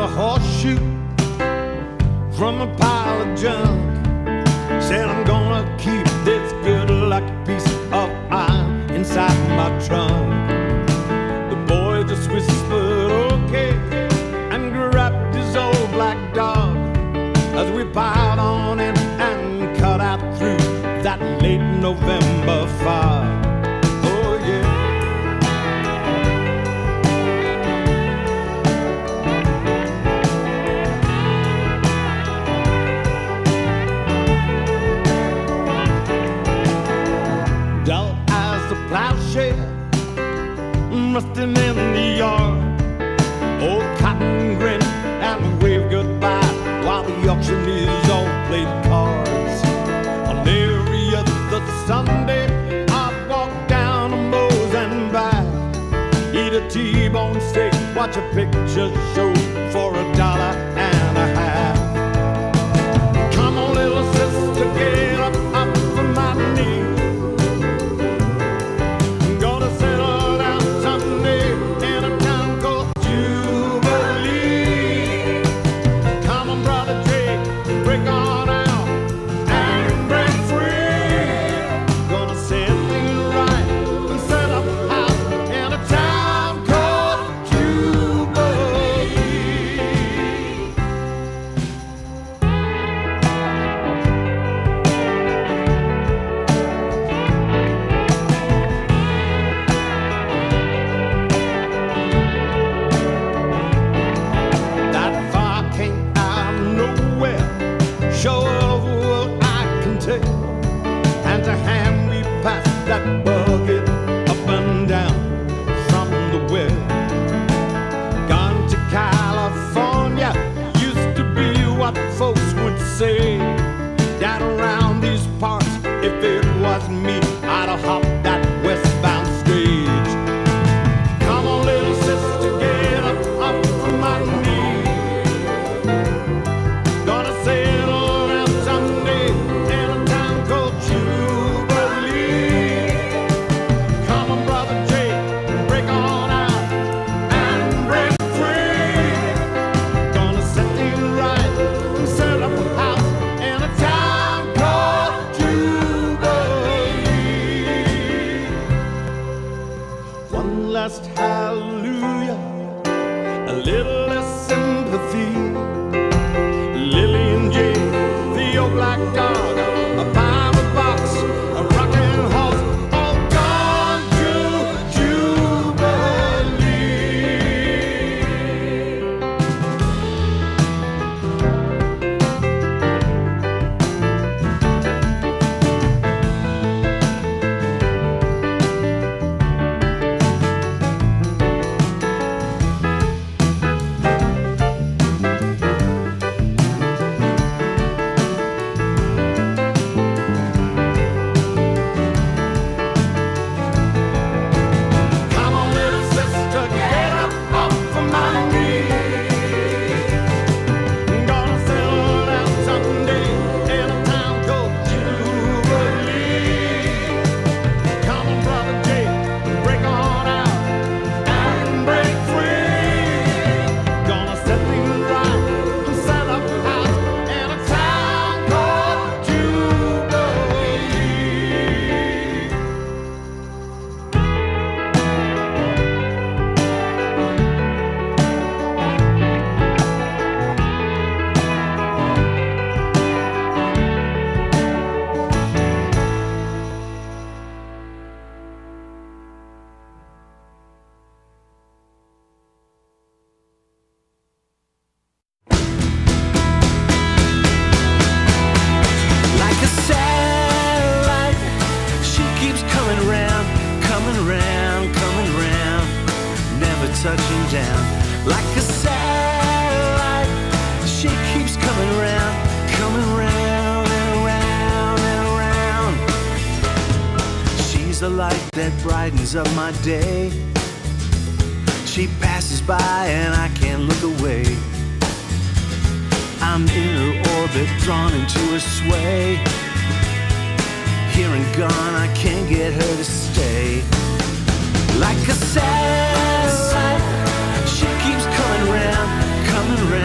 a horseshoe from a pile of junk. Said I'm gonna keep this good luck piece of iron inside my trunk. The boy just whispered okay and grabbed his old black dog as we piled on in and cut out through that late November fog. Oh yeah. Dull as the plowshare rusting in the yard. Old Cotton grinned and waved goodbye while the auctioneers all played cards. On every other Sunday I'd walk down to Moe's and back, eat a T-bone steak, watch a picture show for $1.50. Come on, little sister, get up from my knee. Down around these parts, if it was me, I'd have hopped that westbound stage. Come on, little sister, get up from my knee. Gonna sail around someday in a town called Jubilee. Come on, brother Jake, break on out and break free. Gonna set things right and set up a house in a town called Jubilee. One last hallelujah, a little less sympathy. Lily and Jay, the old black dog, a pirate box, a rocking horse, all gone to touching down. Like a satellite, she keeps coming round, coming round and around and around. She's the light that brightens up my day. She passes by and I can't look away. I'm in her orbit, drawn into her sway. Here and gone, I can't get her to stay. Like a satellite, she keeps coming round, coming round.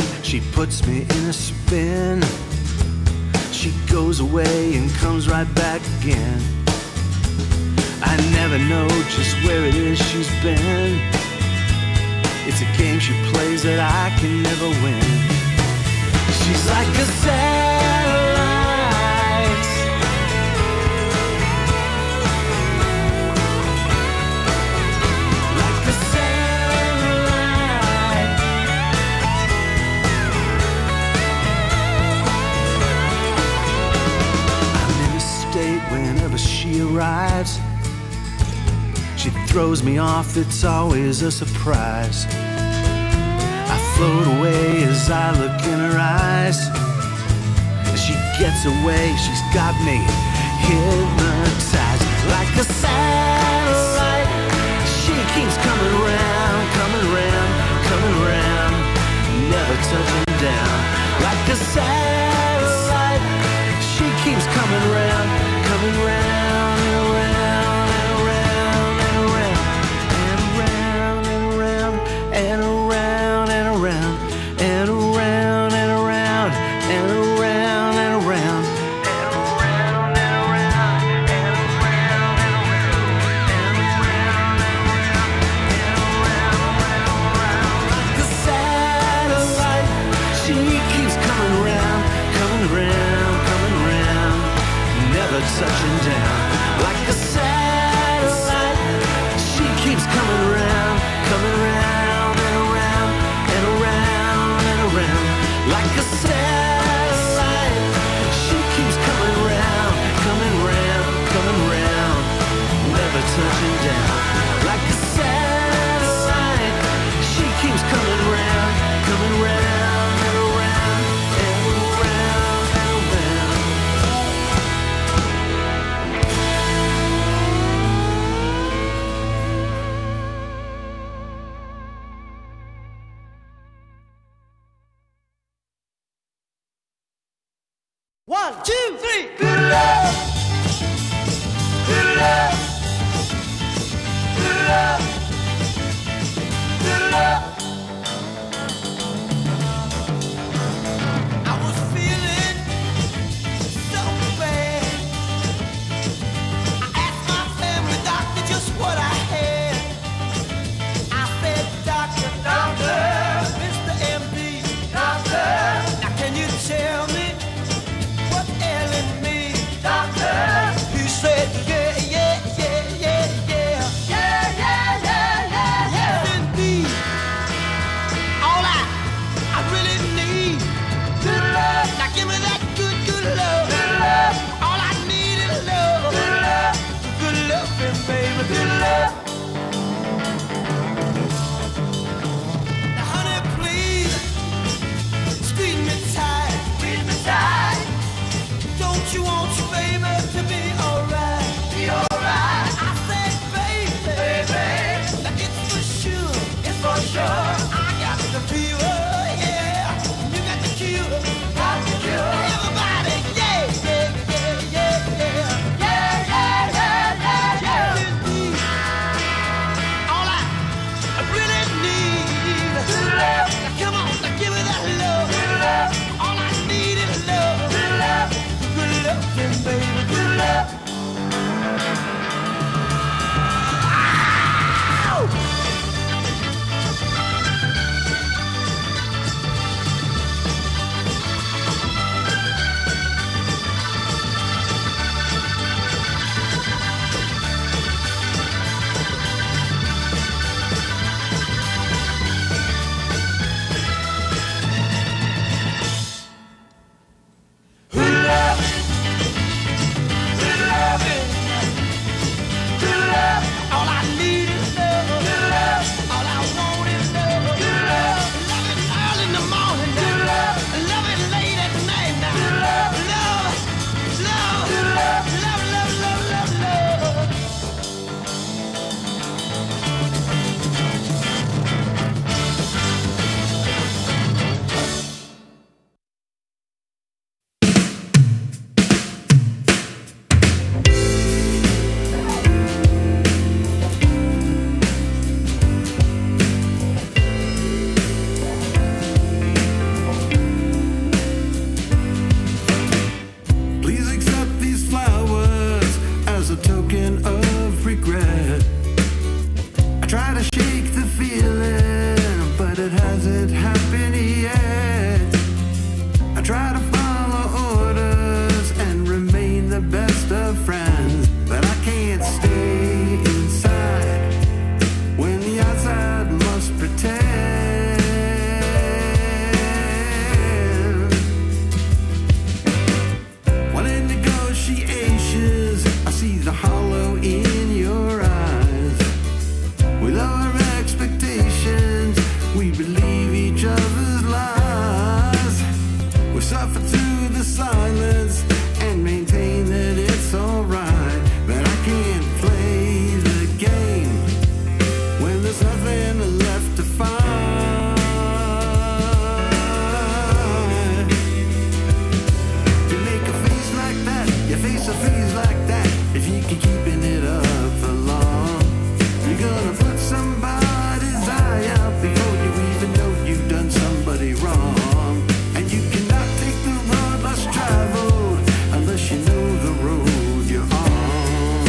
She puts me in a spin. She goes away and comes right back again. I never know just where it is she's been. It's a game she plays that I can never win. She's like a satellite, like a satellite. I'm in a state whenever she arrives. She throws me off, it's always a surprise. I float away as I look in her eyes. As she gets away, she's got me hypnotized. Like a satellite, she keeps coming round, coming round, coming round, never touching down. Like a satellite, she keeps coming round, coming round and around and around and around and around and around and around and around and around and around and around and around and around and around and around and around. Like a satellite, she keeps coming round, coming round, coming round, never touching down. Like a satellite, she keeps coming round, coming round and around and around and around. Like a satellite, she keeps coming round, coming round, coming round, never touching down. Like a satellite, she keeps coming round, coming round and around and around and around. One, two, three. I was feeling so bad. I asked my family doctor just what I had. I said, Doctor, Doctor, Mr. MD, Doctor, now can you tell me what's ailing me, Doctor? suffer through the silence and maintain that it's alright. But I can't play the game when there's nothing left to fight. You make a face like that, you face a face like that. If you keep keeping it up for long, you're gonna put somebody's eye out before you even know you've done somebody wrong. And you cannot take the road less traveled unless you know the road you're on.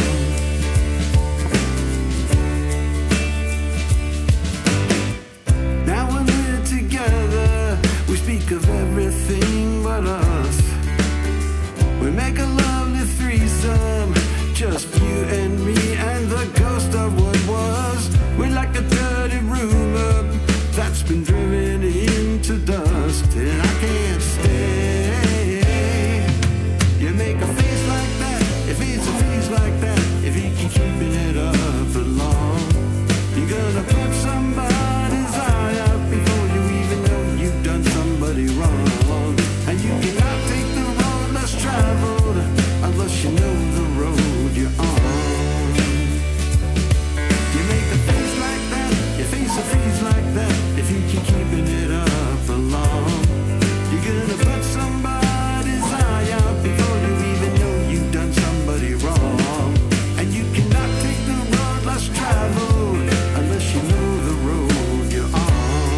Now when we're together, we speak of everything but us. We make a lovely threesome, just you and me and the ghost of what was. We're like a dirty rumor that's been driven into dust, and I can't stay. You make a face like that, you face a face like that. If you keep keeping it up for long, you're gonna put somebody's eye out before you even know you've done somebody wrong. And you cannot take the road less traveled unless you know the road you're on. You make a face like that, you face a face like that. If you keep keeping it up for long, you're gonna put somebody's eye out before you even know you've done somebody wrong. And you cannot take the road less traveled unless you know the road you're on.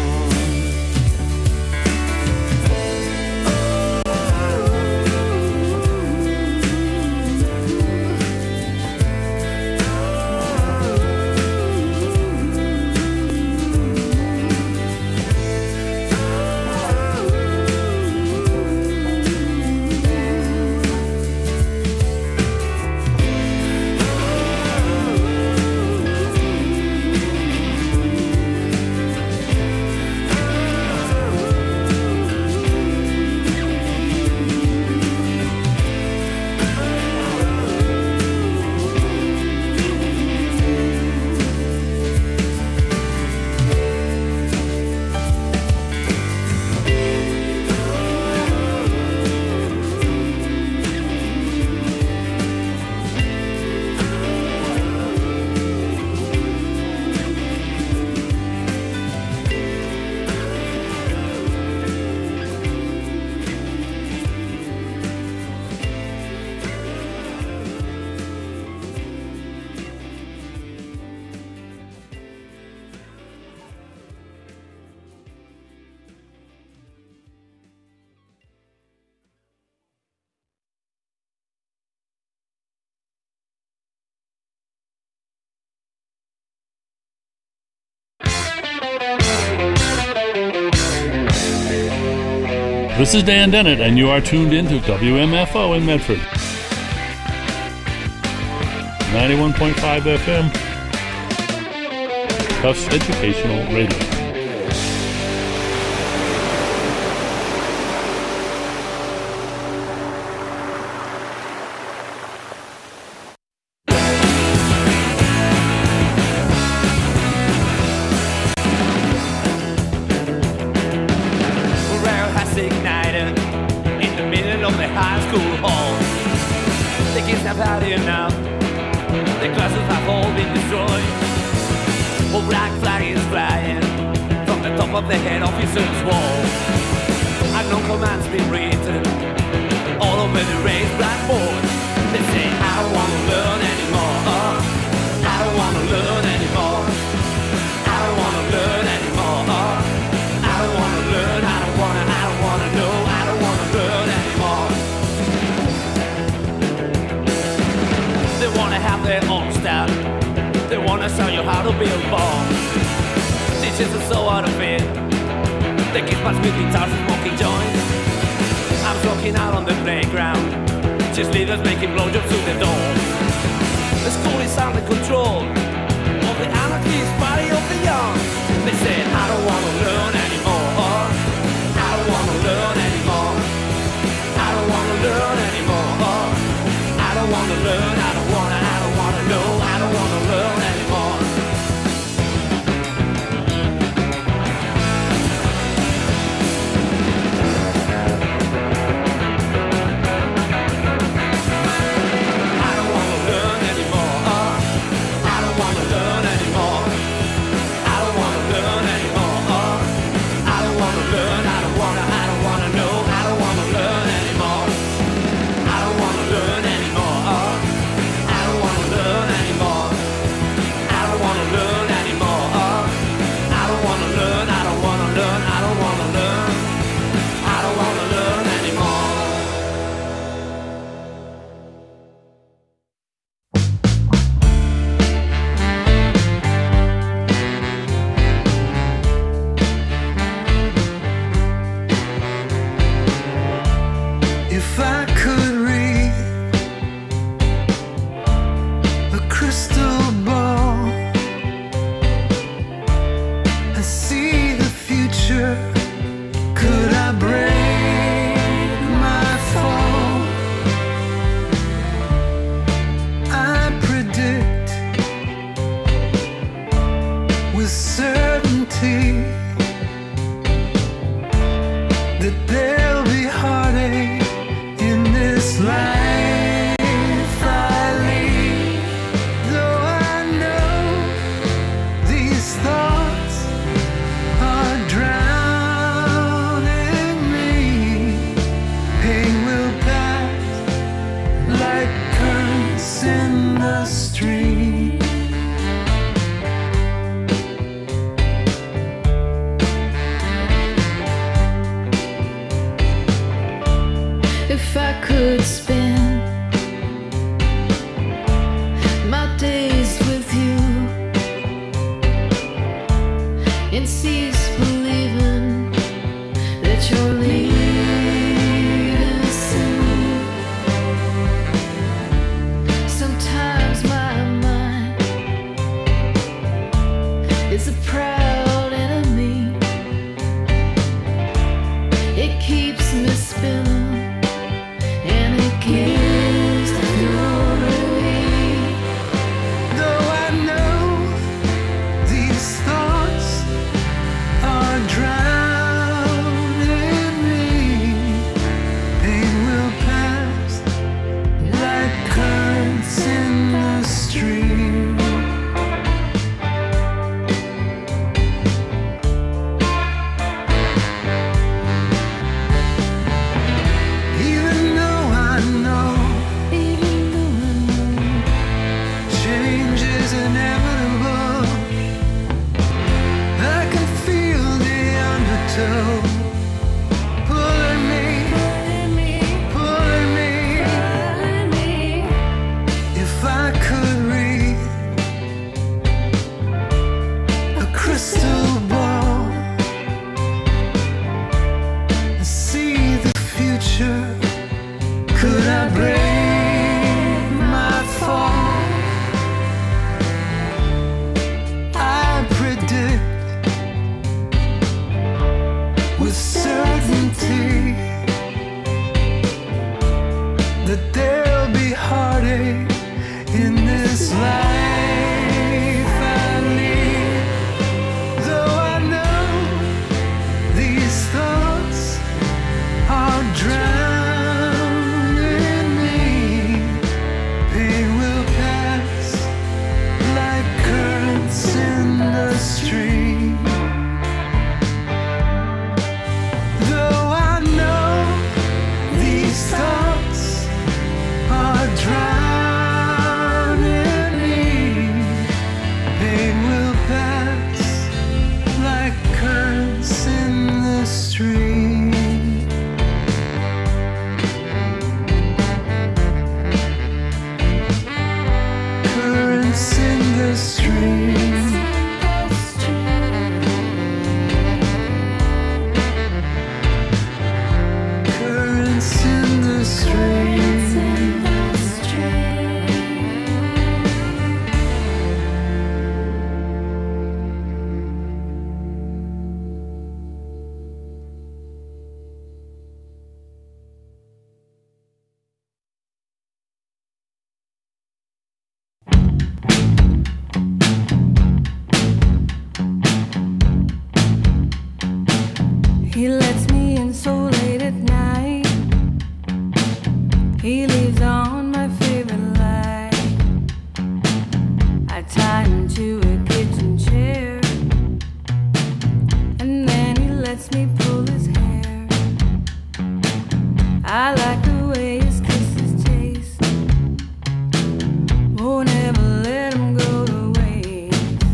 This is Dan Dennett, and you are tuned into WMFO in Medford. 91.5 FM. Tufts Educational Radio. If I could read a crystal ball and see the future, could I break my fall? I predict with certainty that there'll be heartache in this life I lead. Though I know these thoughts are drowning me, pain will pass like currents in the stream. If I could spend my days with you and cease believing that you're leaving soon. Sometimes my mind is a proud enemy. It keeps me spinning. Though I know these thoughts are drowning me, pain will pass like currents in the stream. Even though I know change is inevitable, I can feel the undertow pulling me. If I could read a crystal ball and see the future, could I break my fall? I predict with certainty that there'll be heartache in this life I lead. Though I know these thoughts are drowning me, pain will pass like currents in the stream. Though I know these thoughts are drowning me, pain will pass like currents in the stream. Currents in the stream. Currents in the stream. He lets me in so late at night. He leaves on my favorite light. I tie him to a kitchen chair, and then he lets me pull his hair. I like the way his kisses taste. Won't ever let him go to waste.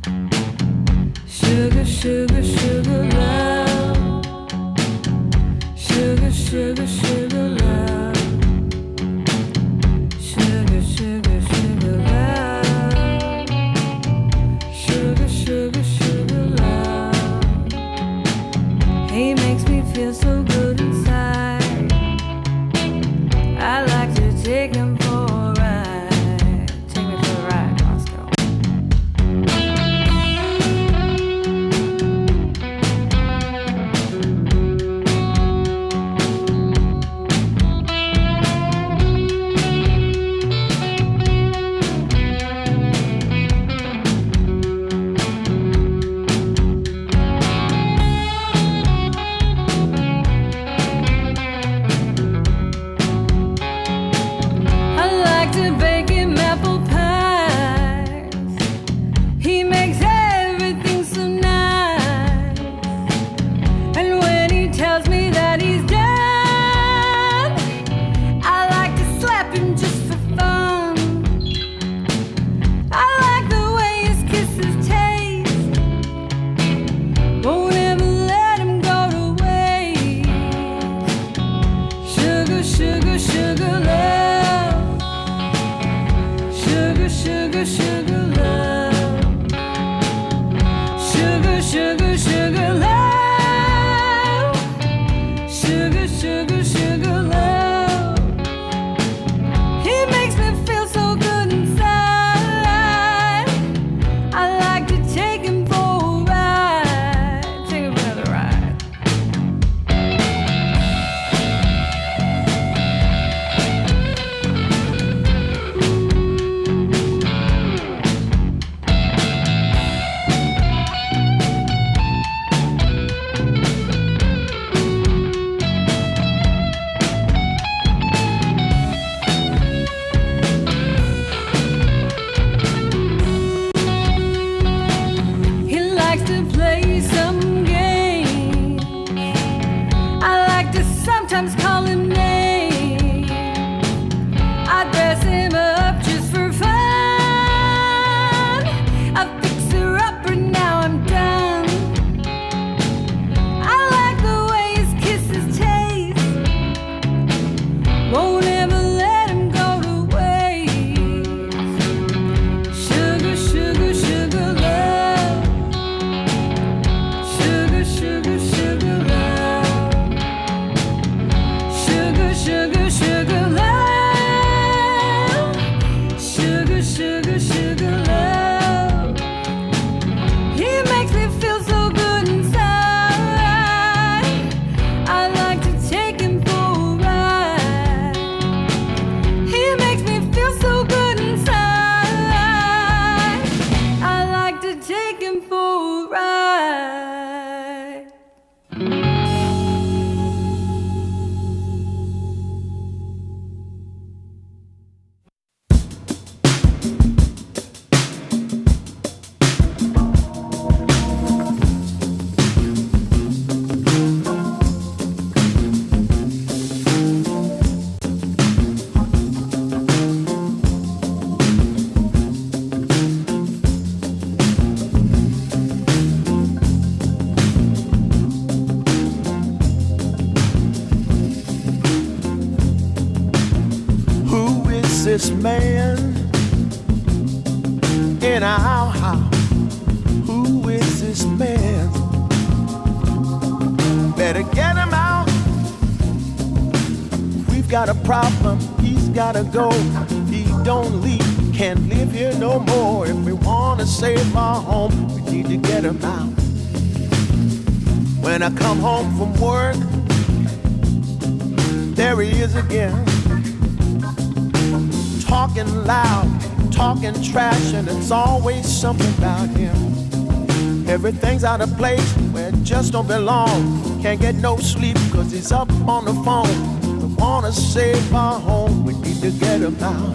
Sugar, sugar, sugar love. Sugar, sugar, sugar love. Sugar, sugar, sugar love. Sugar, sugar, sugar love. He makes me feel so good inside. is this man in our house? Who is this man? Better get him out. We've got a problem, he's gotta go. He don't leave, can't live here no more. If we wanna save our home, we need to get him out. When I come home from work, there he is again, talking loud, talking trash, and it's always something about him. Everything's out of place where it just don't belong. Can't get no sleep cause he's up on the phone. We wanna save our home, we need to get him out.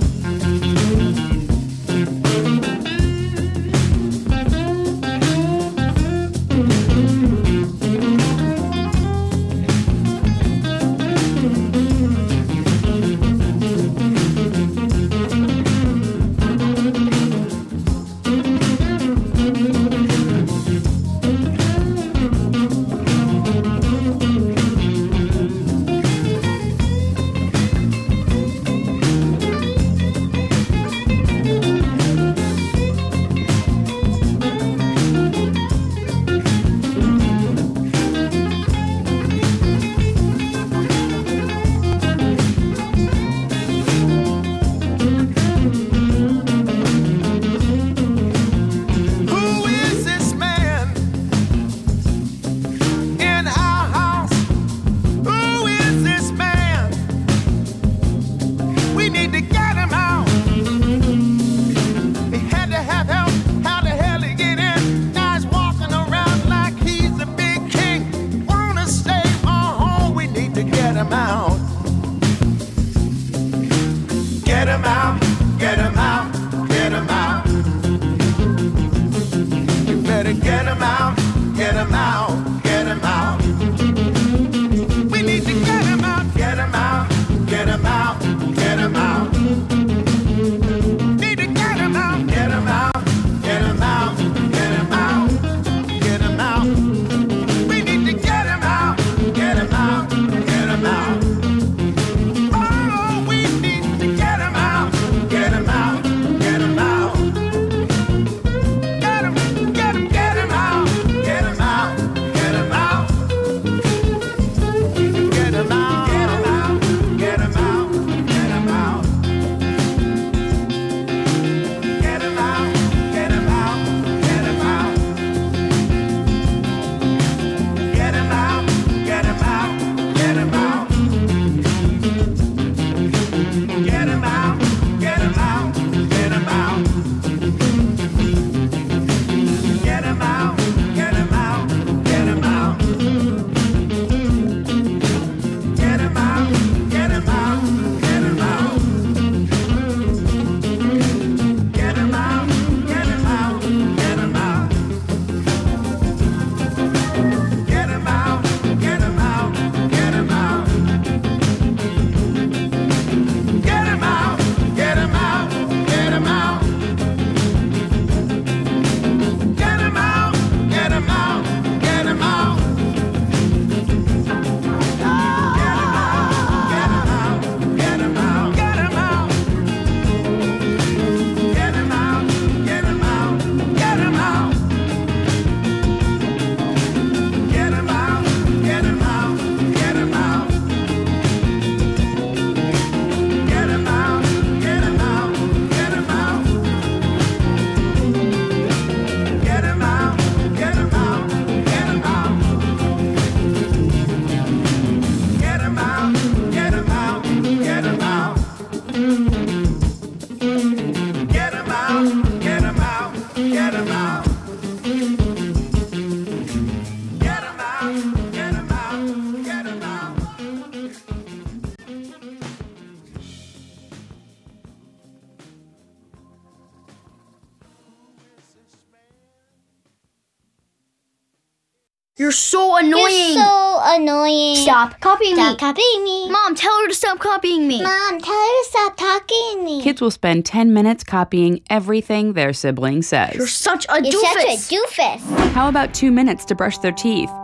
You're so annoying. You're so annoying. Stop copying me. Stop copying me. Mom, tell her to stop copying me. Mom, tell her to stop talking to me. Kids will spend 10 minutes copying everything their sibling says. You're such a doofus. You're such a doofus. How about 2 minutes to brush their teeth?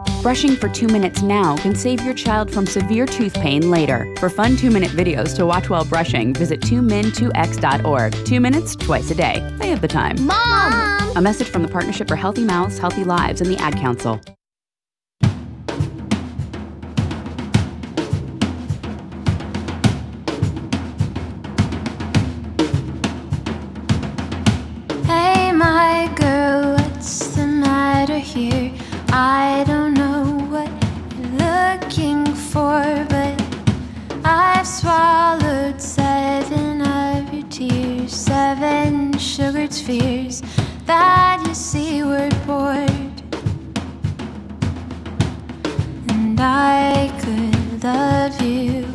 Brushing for 2 minutes now can save your child from severe tooth pain later. For fun 2-minute videos to watch while brushing, visit 2min2x.org. 2 minutes, twice a day. They have the time. Mom! A message from the Partnership for Healthy Mouths, Healthy Lives, and the Ad Council. Hey, my girl, what's the matter here? I don't know what you're looking for, but I've swallowed 7 of your tears, 7 sugared spheres that you see were bored. And I could love you.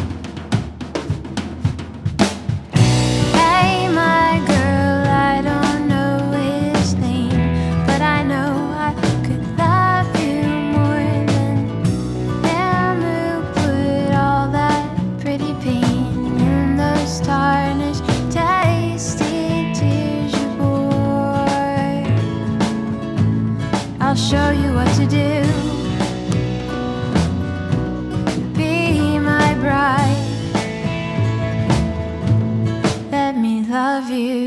Hey, my girl, I don't know his name, but I know I could love you more than him who put all that pretty pain in those tarnished, tasty tears you bore. I'll show you what to do. Be my bride. Let me love you.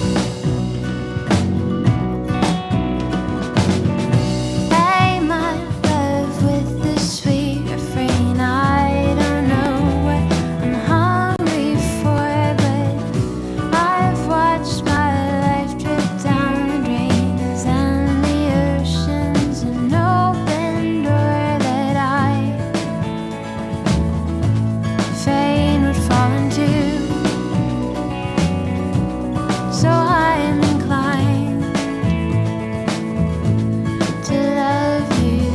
Hey, my love, with the sweet refrain. I don't know what I'm hungry for, but I've watched my life drip down the drains and the oceans, an open door that I fain would fall into. So I'm inclined to love you.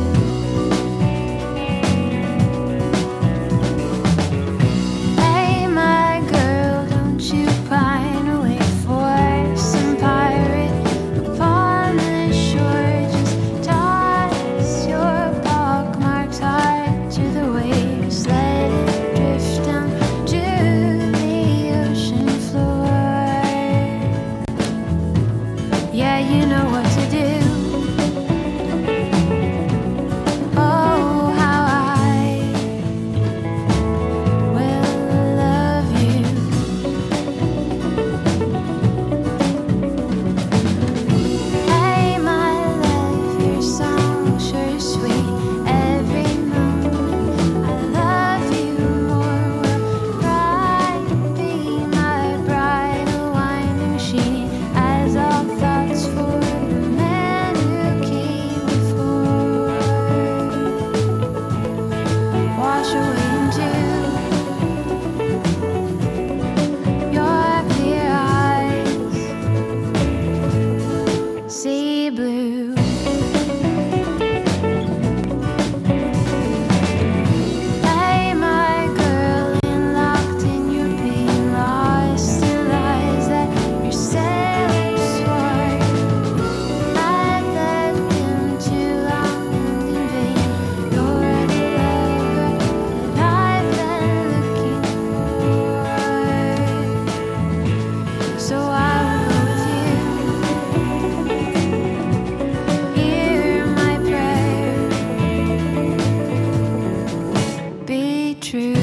Hey, my girl, don't you pine away for some pirate upon the shore. Just toss your pockmarked heart to the waves. Let it drift down to the ocean floor. Yeah, you know what to do. Oh, how I will love you. Hey, my love, your song sure is sweet. Every moment I love you more. Will pride be my bridal winding sheet, as all thoughts for the man who came before wash away into your clear eyes, sea blue. Hey, my girl, locked in your pain, lost in lies that your sailors swore. I've left him too long and in vain. You're the lover that I've been looking for. So I will go with you. Hear my prayer. Be true.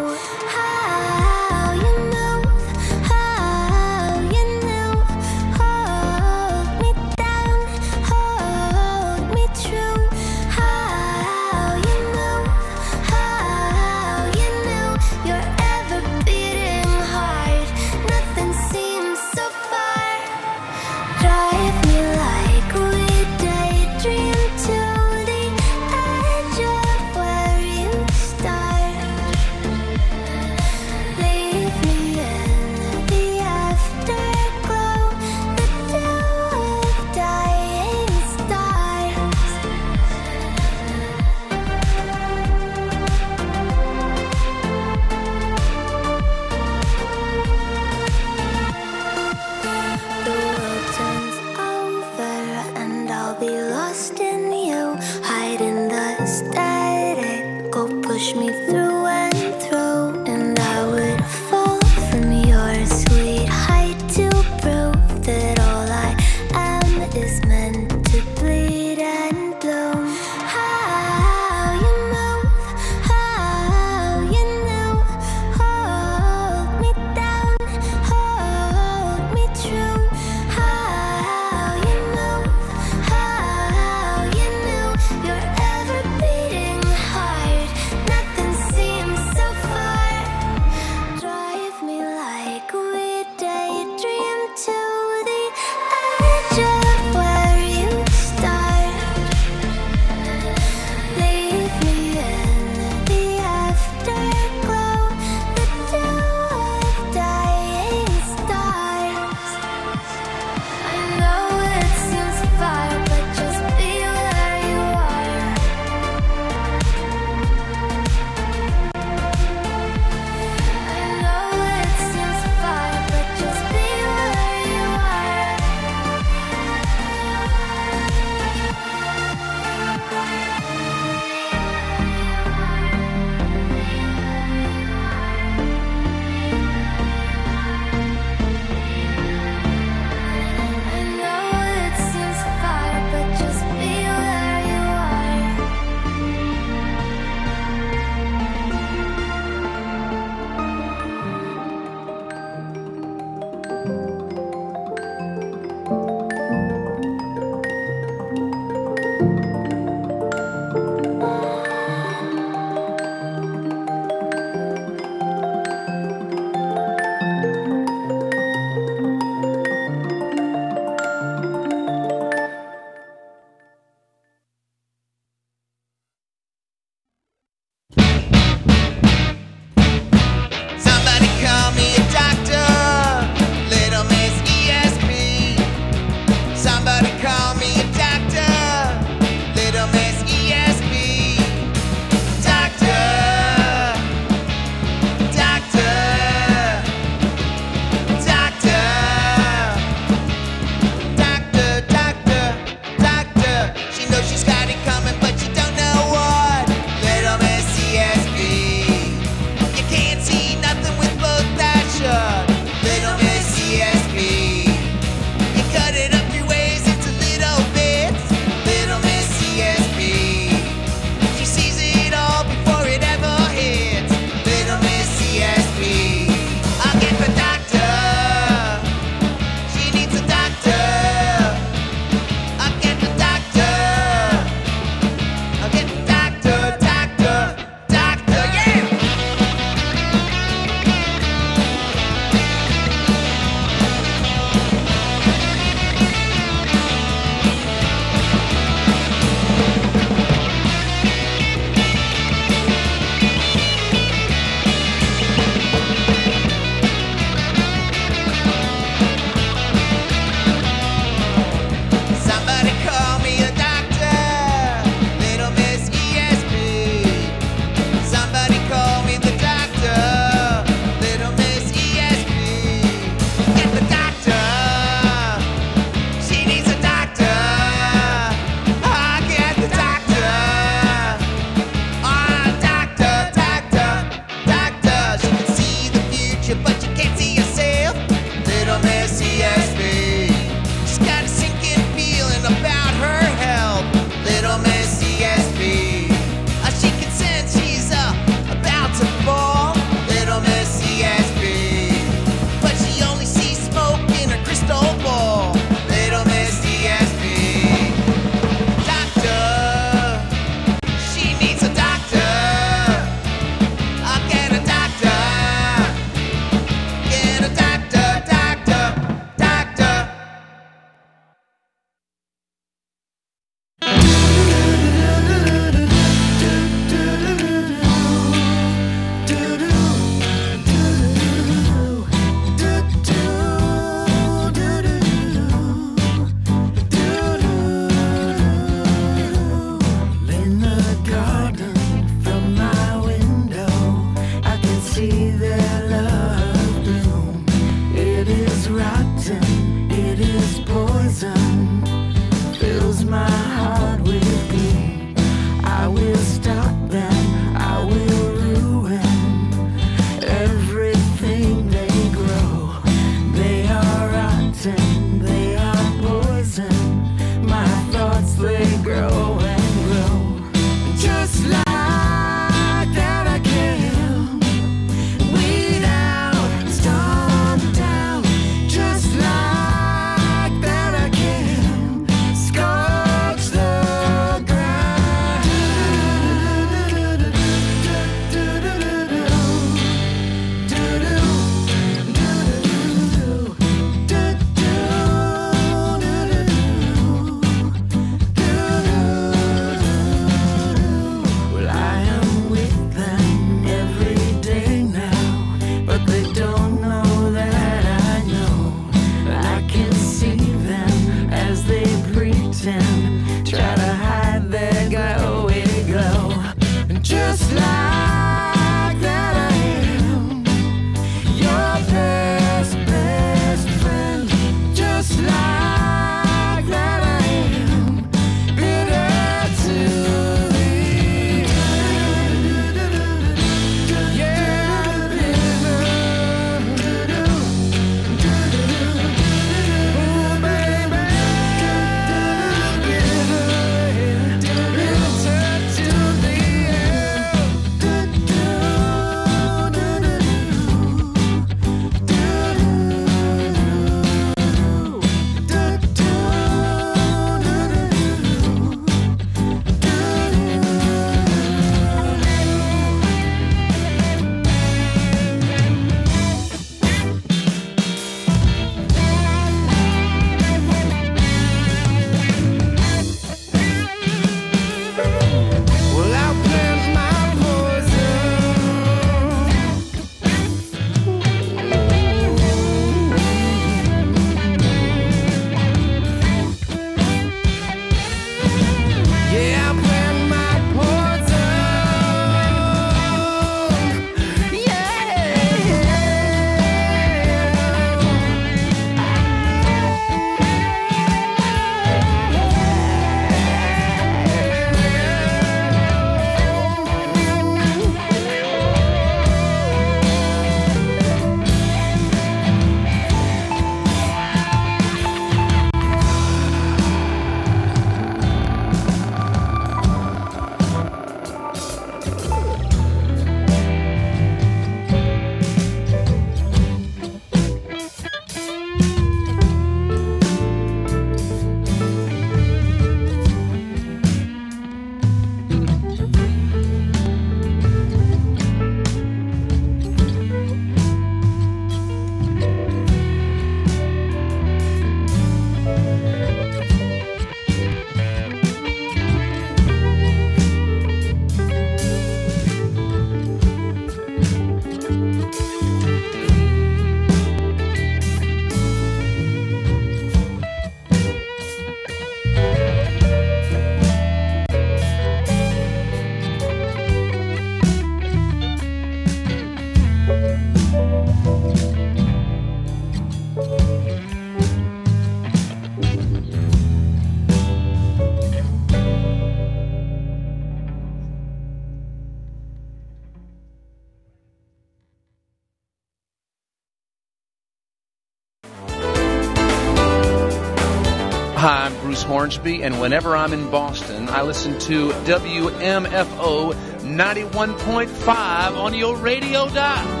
Hi, I'm Bruce Hornsby, and whenever I'm in Boston, I listen to WMFO 91.5 on your radio dial.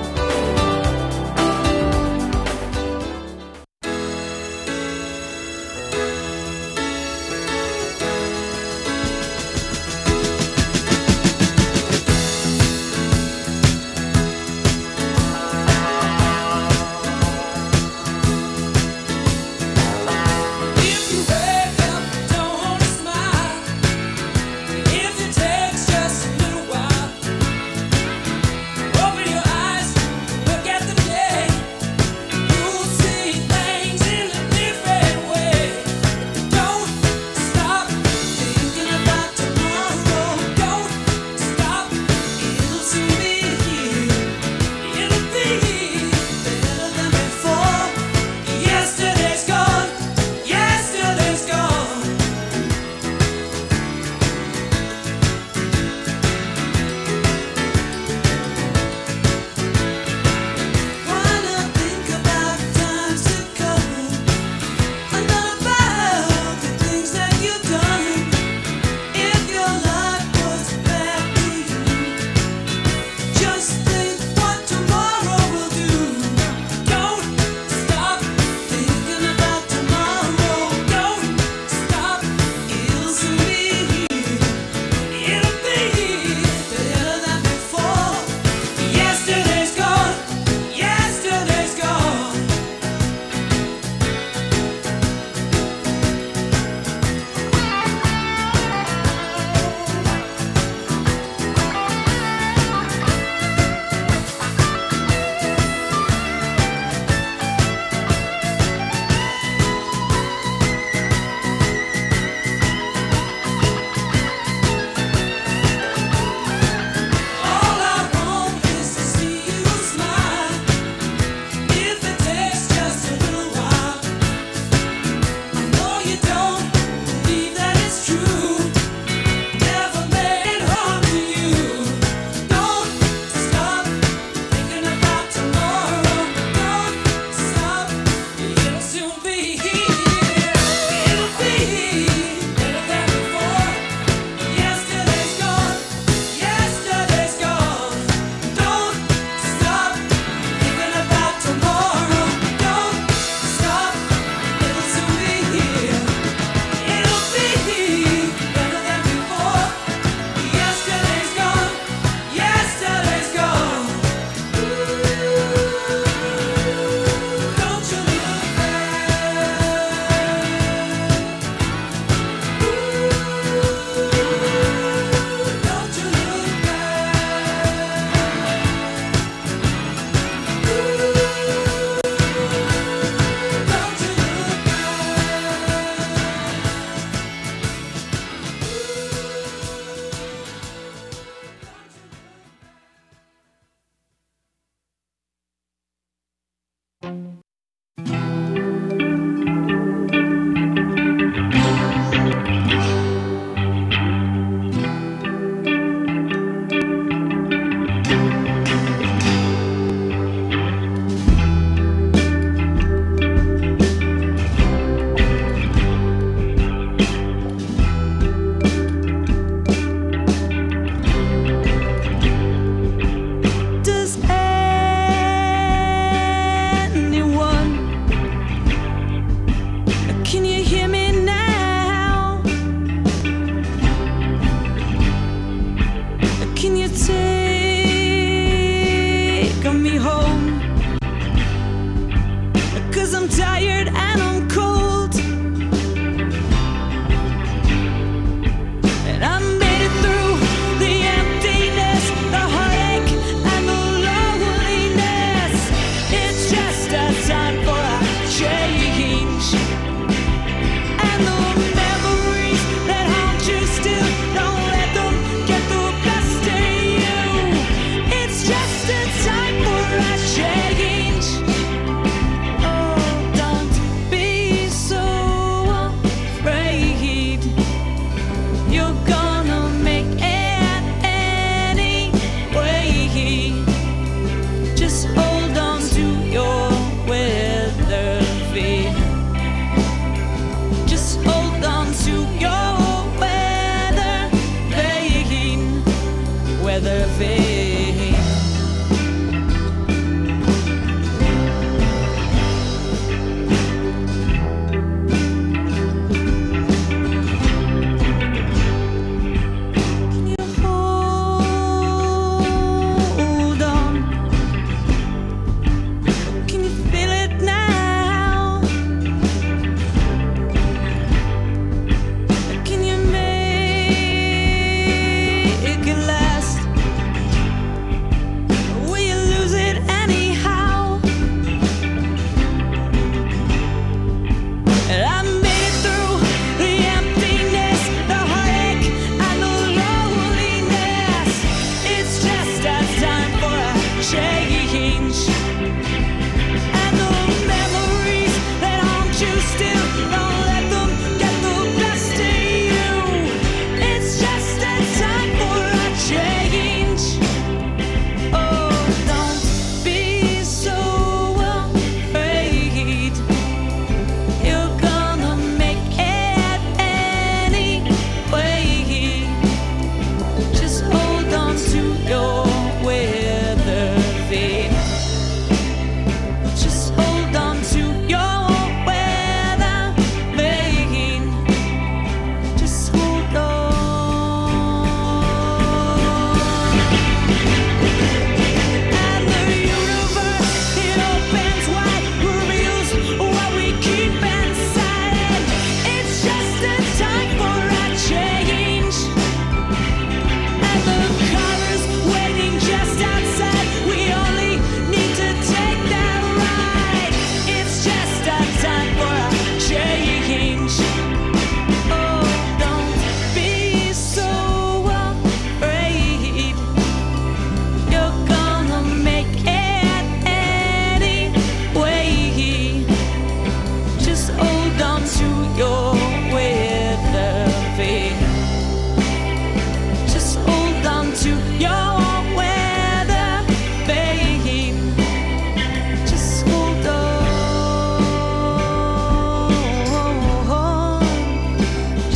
Just a little while. Open your eyes.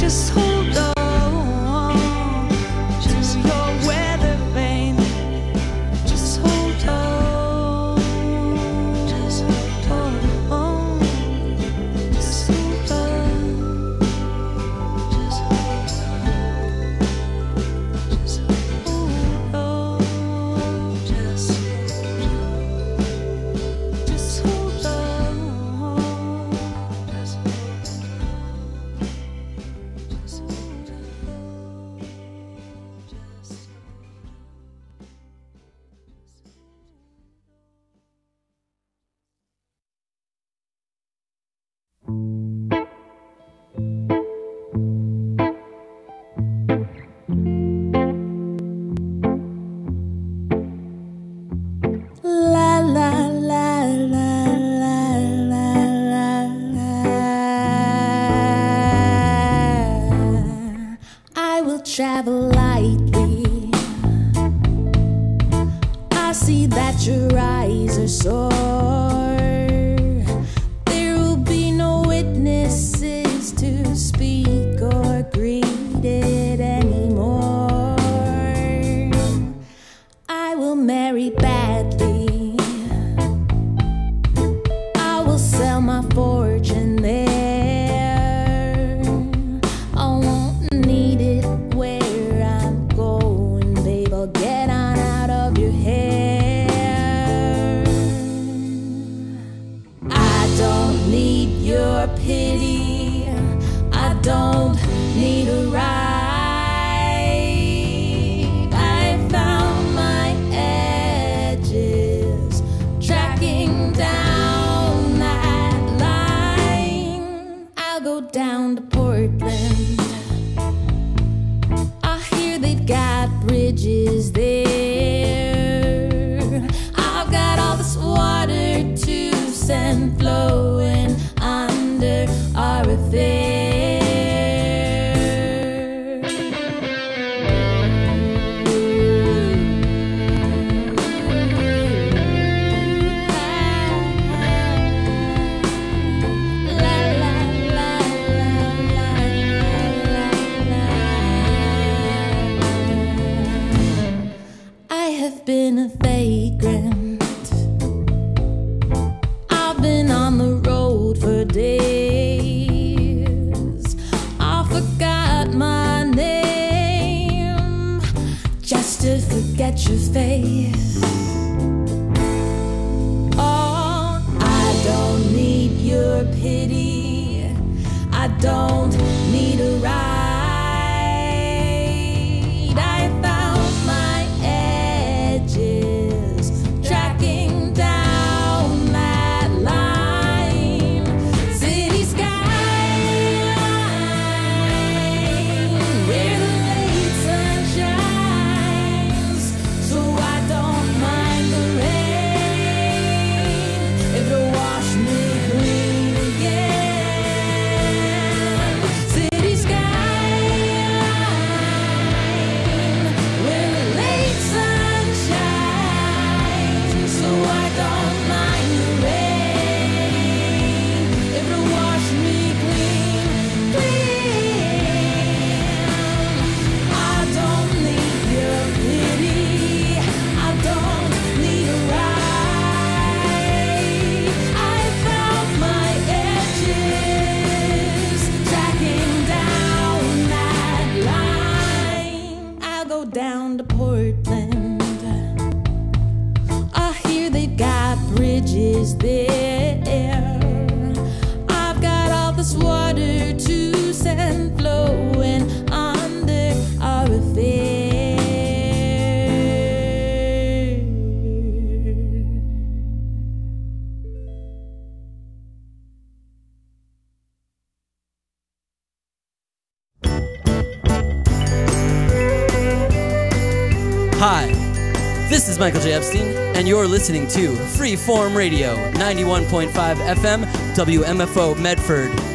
Just hold on to your weather vane. Just hold on. Just hold on. Just hold on. Just hold on. Just hold on. Just hold on. La la la la la la la. I will travel lightly. I see that your eyes are sore. There will be no witnesses to speak or greet it anymore. I will marry badly. I will sell my fortune there. I won't need it where I'm going, babe. I'll get on out of your hair. I don't need your pity. I don't need a ride. I found my edges, tracking down that line. I'll go down to Portland. I hear they've got bridges there. I've got all this water to send flowing under our affair. I have been a vagrant. I've been on the road for days. I forgot my name just to forget your face. Oh, I don't need your pity. I don't need a ride. I found my edges, tracking down that line. City skyline, where the late sun shines. So I don't mind the rain if it'll wash me clean again. City skyline, where the late sun shines. So I don't mind the rain if it'll wash me clean, clean. I don't need your pity. I don't need a ride. I found my edges, tracking down that line. I'll go down to Portland. I hear they've got bridges there. I've got all this water to send flowing under our affair. Hi, this is Michael J. Epstein, and you're listening to Freeform Radio, 91.5 FM, WMFO Medford.